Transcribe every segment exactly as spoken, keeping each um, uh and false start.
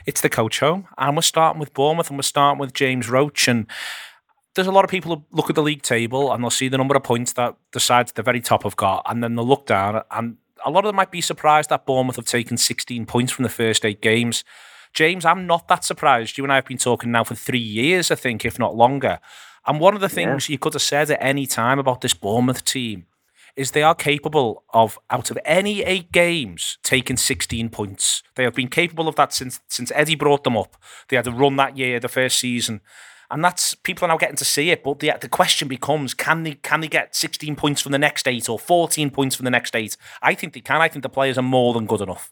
It's the coach home, and we're starting with Bournemouth, and we're starting with James Roach. And there's a lot of people who look at the league table and they'll see the number of points that the sides at the very top have got, and then they'll look down, and a lot of them might be surprised that Bournemouth have taken sixteen points from the first eight games. James, I'm not that surprised. You and I have been talking now for three years, I think, if not longer. And one of the things yeah. you could have said at any time about this Bournemouth team is they are capable of, out of any eight games, taking sixteen points. They have been capable of that since since Eddie brought them up. They had a run that year, the first season. And that's, people are now getting to see it, but the the question becomes, can they can they get sixteen points from the next eight or fourteen points from the next eight? I think they can. I think the players are more than good enough.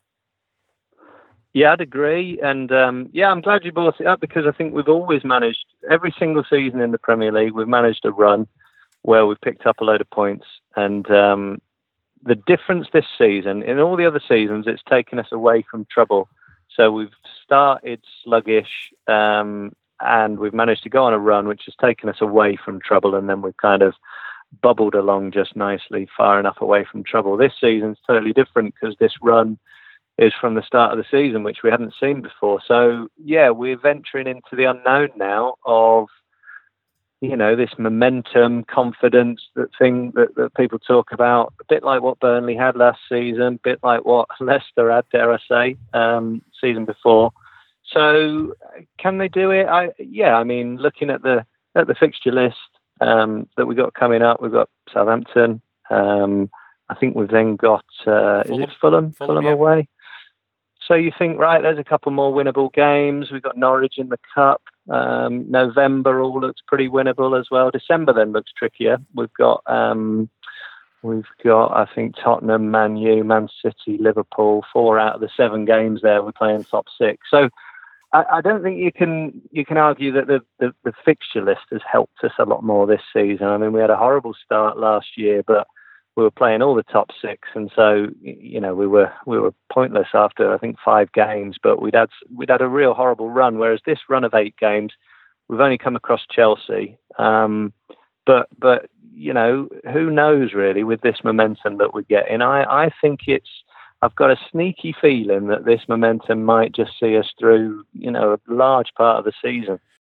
Yeah, I'd agree. And um, yeah, I'm glad you brought it up, because I think we've always managed, every single season in the Premier League, we've managed a run where we've picked up a load of points. And um, the difference this season, in all the other seasons, it's taken us away from trouble. So we've started sluggish um, and we've managed to go on a run which has taken us away from trouble, and then we've kind of bubbled along just nicely, far enough away from trouble. This season's totally different, because this run is from the start of the season, which we hadn't seen before. So, yeah, we're venturing into the unknown now of, you know, this momentum, confidence, that thing that, that people talk about, a bit like what Burnley had last season, a bit like what Leicester had, dare I say, um, season before. So, can they do it? I, yeah, I mean, looking at the at the fixture list um, that we've got coming up, we've got Southampton. Um, I think we've then got, uh, is it Fulham? Fulham, Fulham yeah. away. So you think, right, there's a couple more winnable games. We've got Norwich in the Cup. Um, November all looks pretty winnable as well. December then looks trickier. We've got, um, we've got, I think, Tottenham, Man U, Man City, Liverpool. Four out of the seven games there we're playing top six. So I, I don't think you can you can argue that the, the, the fixture list has helped us a lot more this season. I mean, we had a horrible start last year, but we were playing all the top six, and so, you know, we were we were pointless after, I think, five games. But we'd had we'd had a real horrible run. Whereas this run of eight games, we've only come across Chelsea. Um, but but you know, who knows really with this momentum that we're getting? I I think it's. I've got a sneaky feeling that this momentum might just see us through, you know, a large part of the season.